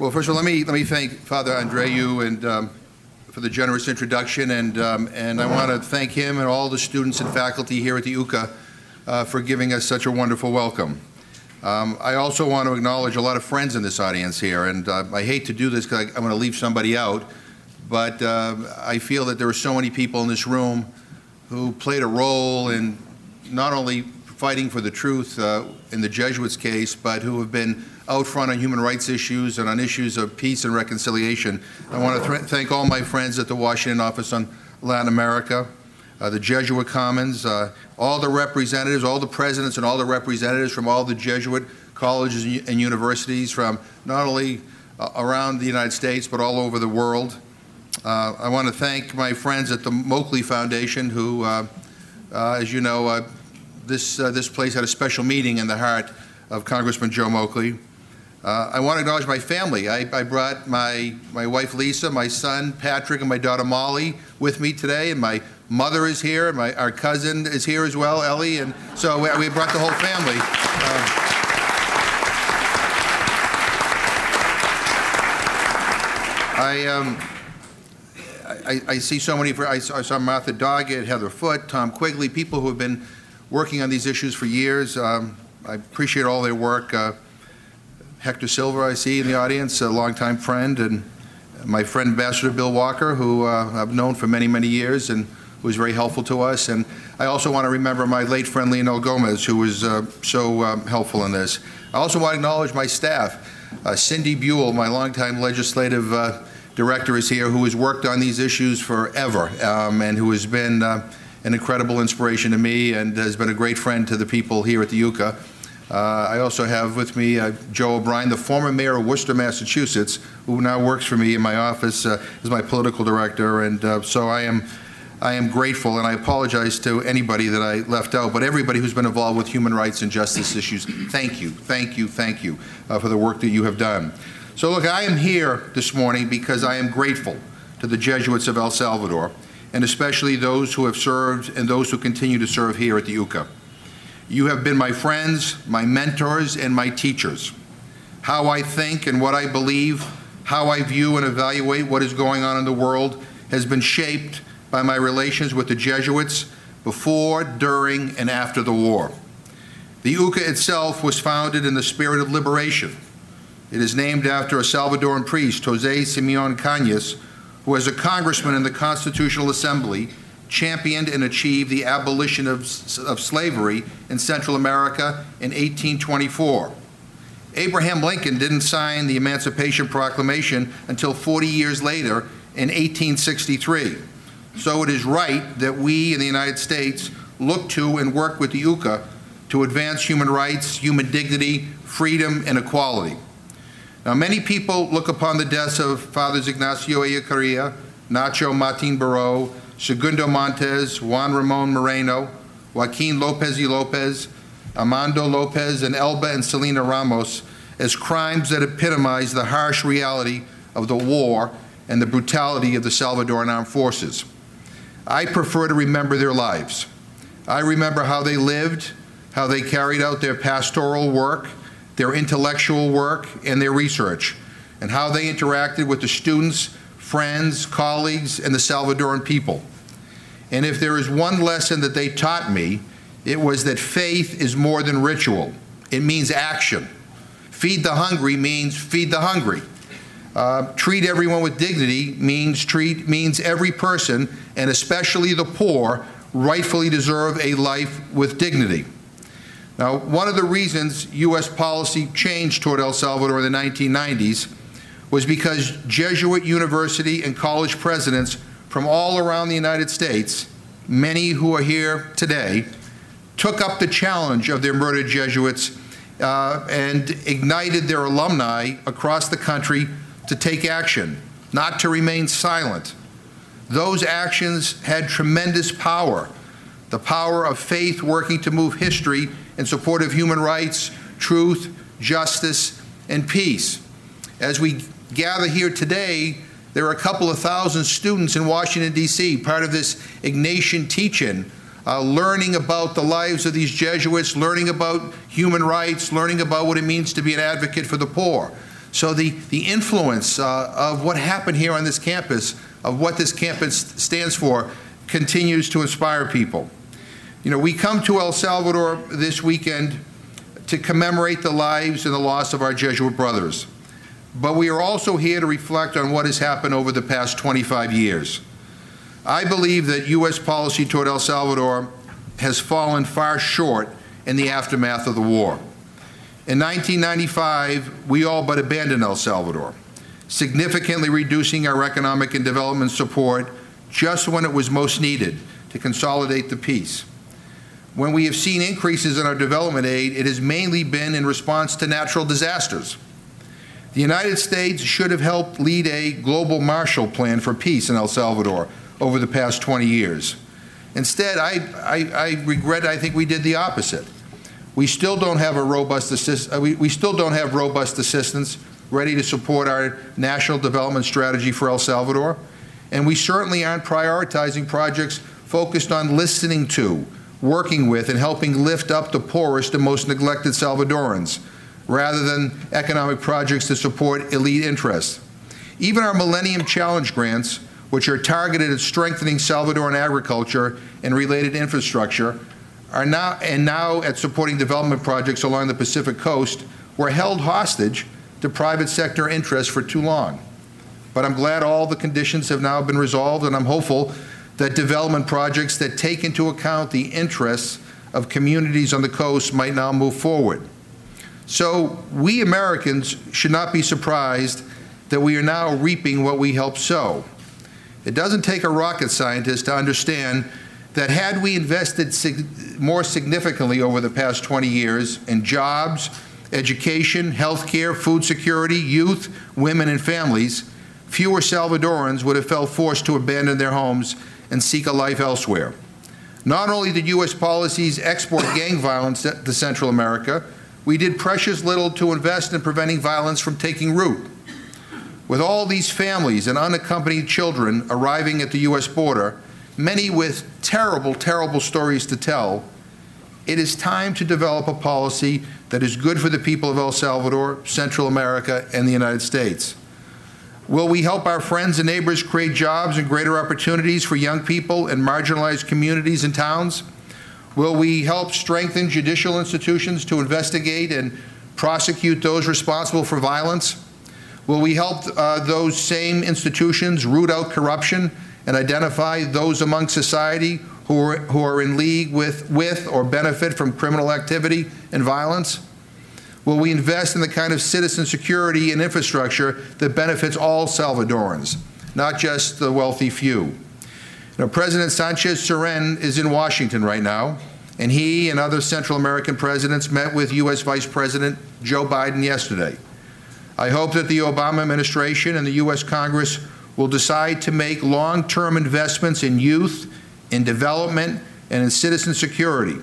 Well, first of all, let me thank Father Andreu and for the generous introduction, and I want to thank him and all the students and faculty here at the UCA for giving us such a wonderful welcome. I also want to acknowledge a lot of friends in this audience here, and I hate to do this because I'm going to leave somebody out, but I feel that there are so many people in this room who played a role in not only fighting for the truth in the Jesuits' case, but who have been out front on human rights issues and on issues of peace and reconciliation. I want to thank all my friends at the Washington Office on Latin America, the Jesuit Commons, all the representatives, all the presidents and all the representatives from all the Jesuit colleges and universities from not only around the United States but all over the world. I want to thank my friends at the Moakley Foundation who, as you know, this place had a special meeting in the heart of Congressman Joe Moakley. I want to acknowledge my family. I brought my wife Lisa, my son Patrick, and my daughter Molly with me today, and my mother is here, and our cousin is here as well, Ellie, and so we brought the whole family. I see so many. I saw Martha Doggett, Heather Foote, Tom Quigley, people who have been working on these issues for years. I appreciate all their work. Hector Silva, I see in the audience, a longtime friend, and my friend Ambassador Bill Walker, who I've known for many, many years and who was very helpful to us. And I also want to remember my late friend Leonel Gomez, who was so helpful in this. I also want to acknowledge my staff. Cindy Buell, my longtime legislative director, is here, who has worked on these issues forever and who has been an incredible inspiration to me and has been a great friend to the people here at the UCA. I also have with me Joe O'Brien, the former mayor of Worcester, Massachusetts, who now works for me in my office as my political director, and so I am grateful, and I apologize to anybody that I left out, but everybody who's been involved with human rights and justice issues, thank you, thank you, thank you for the work that you have done. So look, I am here this morning because I am grateful to the Jesuits of El Salvador, and especially those who have served and those who continue to serve here at the UCA. You have been my friends, my mentors, and my teachers. How I think and what I believe, how I view and evaluate what is going on in the world has been shaped by my relations with the Jesuits before, during, and after the war. The UCA itself was founded in the spirit of liberation. It is named after a Salvadoran priest, Jose Simeon Cañas, who as a congressman in the Constitutional Assembly championed and achieved the abolition of slavery in Central America in 1824. Abraham Lincoln didn't sign the Emancipation Proclamation until 40 years later in 1863. So it is right that we in the United States look to and work with the UCA to advance human rights, human dignity, freedom, and equality. Now, many people look upon the deaths of Fathers Ignacio Ellacuría, Nacho Martín Baró, Segundo Montes, Juan Ramon Moreno, Joaquin Lopez y Lopez, Armando Lopez, and Elba and Selena Ramos as crimes that epitomize the harsh reality of the war and the brutality of the Salvadoran armed forces. I prefer to remember their lives. I remember how they lived, how they carried out their pastoral work, their intellectual work, and their research, and how they interacted with the students, friends, colleagues, and the Salvadoran people. And if there is one lesson that they taught me, it was that faith is more than ritual. It means action. Feed the hungry means feed the hungry. Treat everyone with dignity means every person, and especially the poor, rightfully deserve a life with dignity. Now, one of the reasons U.S. policy changed toward El Salvador in the 1990s was because Jesuit university and college presidents from all around the United States, many who are here today, took up the challenge of their murdered Jesuits and ignited their alumni across the country to take action, not to remain silent. Those actions had tremendous power, the power of faith working to move history in support of human rights, truth, justice, and peace. As we gather here today, there are a couple of thousand students in Washington, D.C., part of this Ignatian teach-in, learning about the lives of these Jesuits, learning about human rights, learning about what it means to be an advocate for the poor. So the influence of what happened here on this campus, of what this campus stands for, continues to inspire people. You know, we come to El Salvador this weekend to commemorate the lives and the loss of our Jesuit brothers. But we are also here to reflect on what has happened over the past 25 years. I believe that U.S. policy toward El Salvador has fallen far short in the aftermath of the war. In 1995, we all but abandoned El Salvador, significantly reducing our economic and development support just when it was most needed to consolidate the peace. When we have seen increases in our development aid, it has mainly been in response to natural disasters. The United States should have helped lead a global Marshall Plan for peace in El Salvador over the past 20 years. Instead, I regret, I think we did the opposite. We still don't have a robust robust assistance ready to support our national development strategy for El Salvador, and we certainly aren't prioritizing projects focused on listening to, working with, and helping lift up the poorest and most neglected Salvadorans, rather than economic projects to support elite interests. Even our Millennium Challenge grants, which are targeted at strengthening Salvadoran agriculture and related infrastructure, are now at supporting development projects along the Pacific coast, were held hostage to private sector interests for too long. But I'm glad all the conditions have now been resolved, and I'm hopeful that development projects that take into account the interests of communities on the coast might now move forward. So we Americans should not be surprised that we are now reaping what we helped sow. It doesn't take a rocket scientist to understand that had we invested more significantly over the past 20 years in jobs, education, healthcare, food security, youth, women, and families, fewer Salvadorans would have felt forced to abandon their homes and seek a life elsewhere. Not only did U.S. policies export gang violence to Central America, we did precious little to invest in preventing violence from taking root. With all these families and unaccompanied children arriving at the U.S. border, many with terrible, terrible stories to tell, it is time to develop a policy that is good for the people of El Salvador, Central America, and the United States. Will we help our friends and neighbors create jobs and greater opportunities for young people in marginalized communities and towns? Will we help strengthen judicial institutions to investigate and prosecute those responsible for violence? Will we help those same institutions root out corruption and identify those among society who are in league with or benefit from criminal activity and violence? Will we invest in the kind of citizen security and infrastructure that benefits all Salvadorans, not just the wealthy few? You know, President Sanchez-Cerén is in Washington right now, and he and other Central American presidents met with U.S. Vice President Joe Biden yesterday. I hope that the Obama administration and the U.S. Congress will decide to make long-term investments in youth, in development, and in citizen security.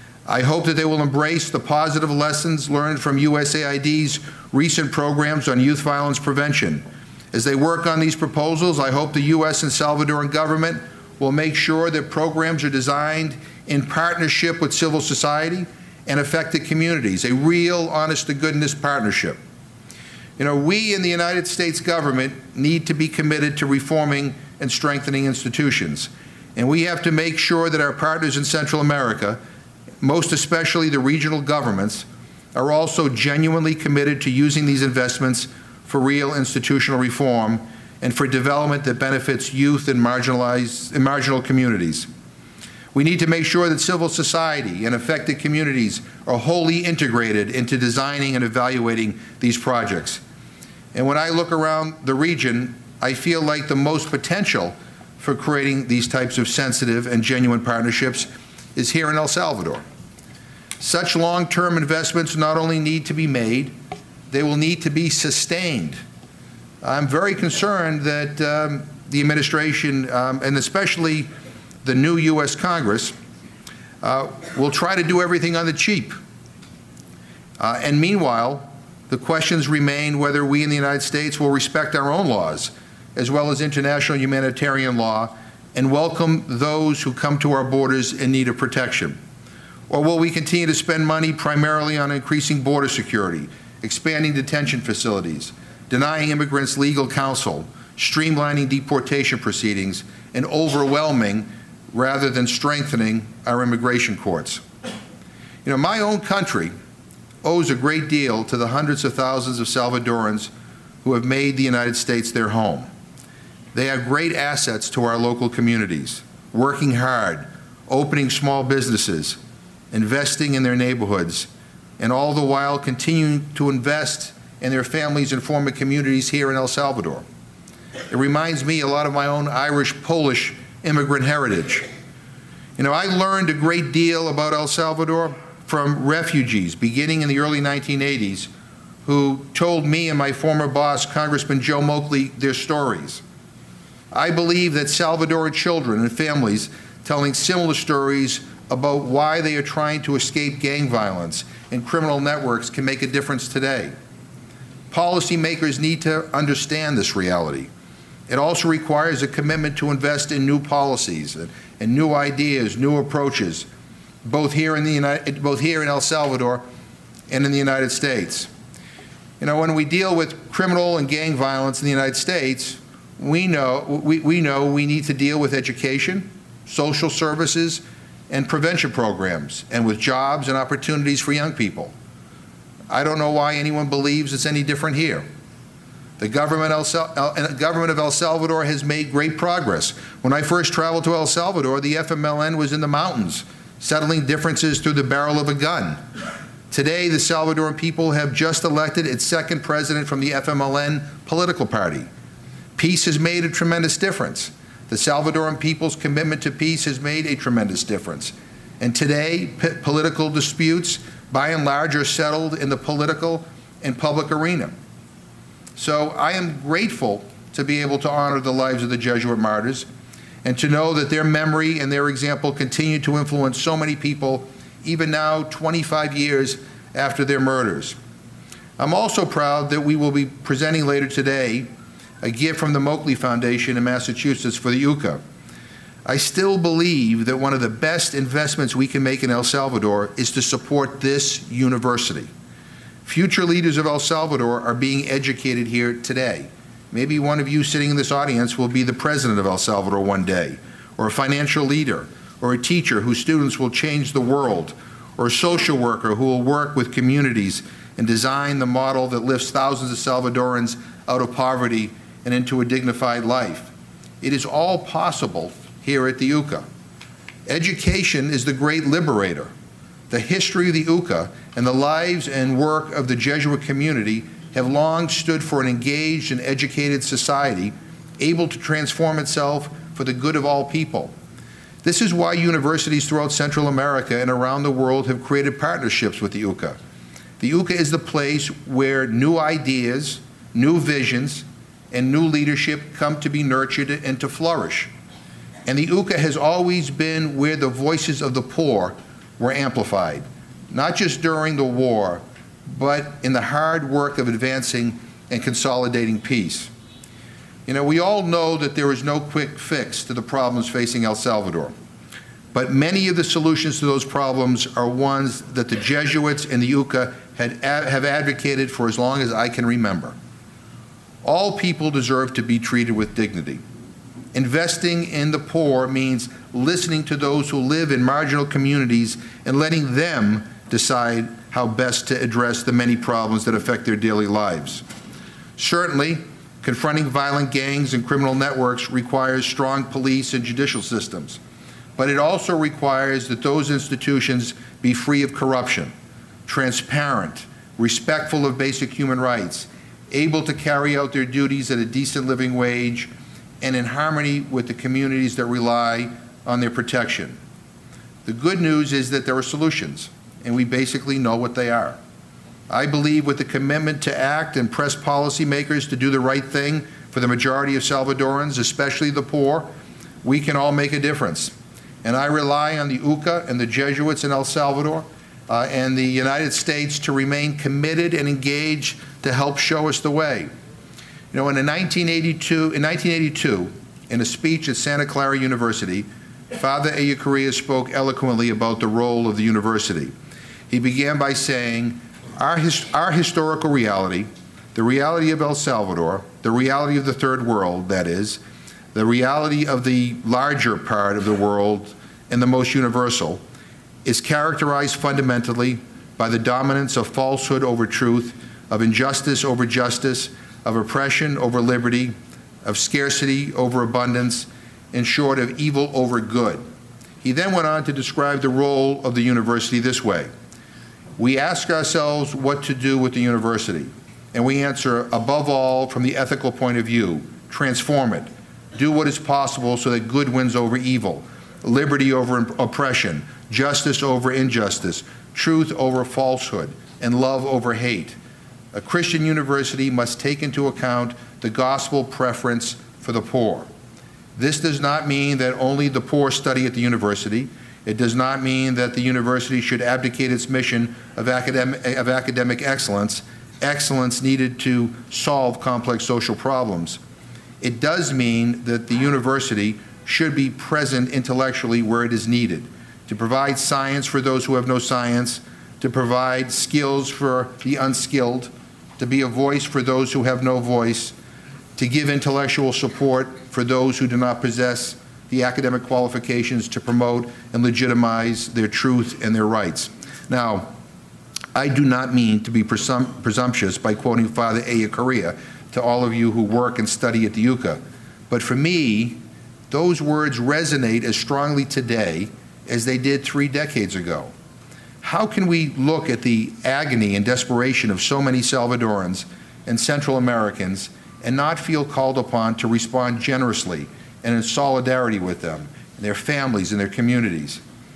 I hope that they will embrace the positive lessons learned from USAID's recent programs on youth violence prevention. As they work on these proposals, I hope the U.S. and Salvadoran government will make sure that programs are designed in partnership with civil society and affected communities, a real honest-to-goodness partnership. You know, we in the United States government need to be committed to reforming and strengthening institutions. And we have to make sure that our partners in Central America, most especially the regional governments, are also genuinely committed to using these investments for real institutional reform and for development that benefits youth and marginal communities. We need to make sure that civil society and affected communities are wholly integrated into designing and evaluating these projects. And when I look around the region, I feel like the most potential for creating these types of sensitive and genuine partnerships is here in El Salvador. Such long-term investments not only need to be made, they will need to be sustained. I'm very concerned that the administration, and especially the new U.S. Congress, will try to do everything on the cheap. And meanwhile, the questions remain whether we in the United States will respect our own laws, as well as international humanitarian law, and welcome those who come to our borders in need of protection. Or will we continue to spend money primarily on increasing border security, expanding detention facilities, denying immigrants legal counsel, streamlining deportation proceedings, and overwhelming rather than strengthening our immigration courts. You know, my own country owes a great deal to the hundreds of thousands of Salvadorans who have made the United States their home. They are great assets to our local communities, working hard, opening small businesses, investing in their neighborhoods, and all the while continuing to invest in their families and former communities here in El Salvador. It reminds me a lot of my own Irish-Polish immigrant heritage. You know, I learned a great deal about El Salvador from refugees beginning in the early 1980s who told me and my former boss, Congressman Joe Moakley, their stories. I believe that Salvadoran children and families telling similar stories about why they are trying to escape gang violence and criminal networks can make a difference today. Policymakers need to understand this reality. It also requires a commitment to invest in new policies and new ideas, new approaches, both here in El Salvador and in the United States. You know, when we deal with criminal and gang violence in the United States, we know we need to deal with education, social services, and prevention programs, and with jobs and opportunities for young people. I don't know why anyone believes it's any different here. The government of El Salvador has made great progress. When I first traveled to El Salvador, the FMLN was in the mountains, settling differences through the barrel of a gun. Today, the Salvadoran people have just elected its second president from the FMLN political party. Peace has made a tremendous difference. The Salvadoran people's commitment to peace has made a tremendous difference. And today, political disputes, by and large, are settled in the political and public arena. So I am grateful to be able to honor the lives of the Jesuit martyrs and to know that their memory and their example continue to influence so many people, even now, 25 years after their murders. I'm also proud that we will be presenting later today a gift from the Moakley Foundation in Massachusetts for the UCA. I still believe that one of the best investments we can make in El Salvador is to support this university. Future leaders of El Salvador are being educated here today. Maybe one of you sitting in this audience will be the president of El Salvador one day, or a financial leader, or a teacher whose students will change the world, or a social worker who will work with communities and design the model that lifts thousands of Salvadorans out of poverty and into a dignified life. It is all possible here at the UCA. Education is the great liberator. The history of the UCA and the lives and work of the Jesuit community have long stood for an engaged and educated society able to transform itself for the good of all people. This is why universities throughout Central America and around the world have created partnerships with the UCA. The UCA is the place where new ideas, new visions, and new leadership come to be nurtured and to flourish. And the UCA has always been where the voices of the poor were amplified, not just during the war, but in the hard work of advancing and consolidating peace. You know, we all know that there is no quick fix to the problems facing El Salvador, but many of the solutions to those problems are ones that the Jesuits and the UCA have advocated for as long as I can remember. All people deserve to be treated with dignity. Investing in the poor means listening to those who live in marginal communities and letting them decide how best to address the many problems that affect their daily lives. Certainly, confronting violent gangs and criminal networks requires strong police and judicial systems, but it also requires that those institutions be free of corruption, transparent, respectful of basic human rights, able to carry out their duties at a decent living wage, and in harmony with the communities that rely on their protection. The good news is that there are solutions, and we basically know what they are. I believe with the commitment to act and press policymakers to do the right thing for the majority of Salvadorans, especially the poor, we can all make a difference. And I rely on the UCA and the Jesuits in El Salvador and the United States to remain committed and engaged to help show us the way. You know, in 1982, in a speech at Santa Clara University, Father Ellacuría spoke eloquently about the role of the university. He began by saying, our historical reality, the reality of El Salvador, the reality of the third world, that is, the reality of the larger part of the world and the most universal, is characterized fundamentally by the dominance of falsehood over truth, of injustice over justice, of oppression over liberty, of scarcity over abundance, in short, of evil over good. He then went on to describe the role of the university this way. We ask ourselves what to do with the university, and we answer, above all, from the ethical point of view, transform it. Do what is possible so that good wins over evil, liberty over oppression, justice over injustice, truth over falsehood, and love over hate. A Christian university must take into account the gospel preference for the poor. This does not mean that only the poor study at the university. It does not mean that the university should abdicate its mission of academic excellence, excellence needed to solve complex social problems. It does mean that the university should be present intellectually where it is needed, to provide science for those who have no science, to provide skills for the unskilled, to be a voice for those who have no voice, to give intellectual support for those who do not possess the academic qualifications to promote and legitimize their truth and their rights. Now, I do not mean to be presumptuous by quoting Father Aya Correa to all of you who work and study at the UCA, but for me, those words resonate as strongly today as they did 3 decades ago. How can we look at the agony and desperation of so many Salvadorans and Central Americans and not feel called upon to respond generously and in solidarity with them, and their families and their communities?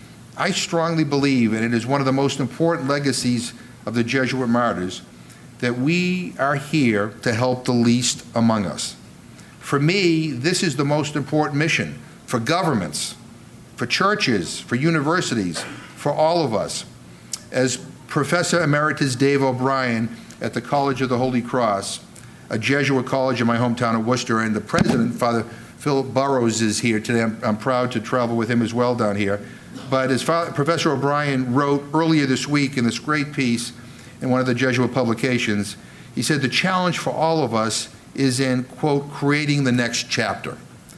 I strongly believe, and it is one of the most important legacies of the Jesuit martyrs, that we are here to help the least among us. For me, this is the most important mission for governments, for churches, for universities, for all of us. As Professor Emeritus Dave O'Brien at the College of the Holy Cross, a Jesuit college in my hometown of Worcester, and the president, Father Philip Burrows, is here today. I'm proud to travel with him as well down here. But as Professor O'Brien wrote earlier this week in this great piece in one of the Jesuit publications, he said the challenge for all of us is in, quote, creating the next chapter.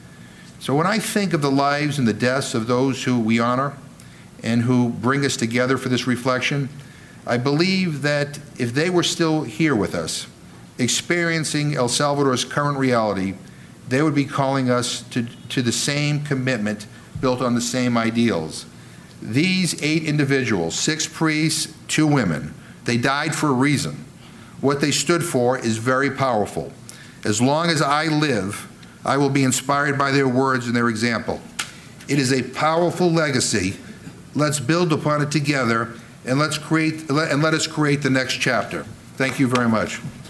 So when I think of the lives and the deaths of those who we honor and who bring us together for this reflection, I believe that if they were still here with us, experiencing El Salvador's current reality, they would be calling us to the same commitment built on the same ideals. These 8 individuals, 6 priests, 2 women, they died for a reason. What they stood for is very powerful. As long as I live, I will be inspired by their words and their example. It is a powerful legacy. Let's build upon it together, and let us create the next chapter. Thank you very much.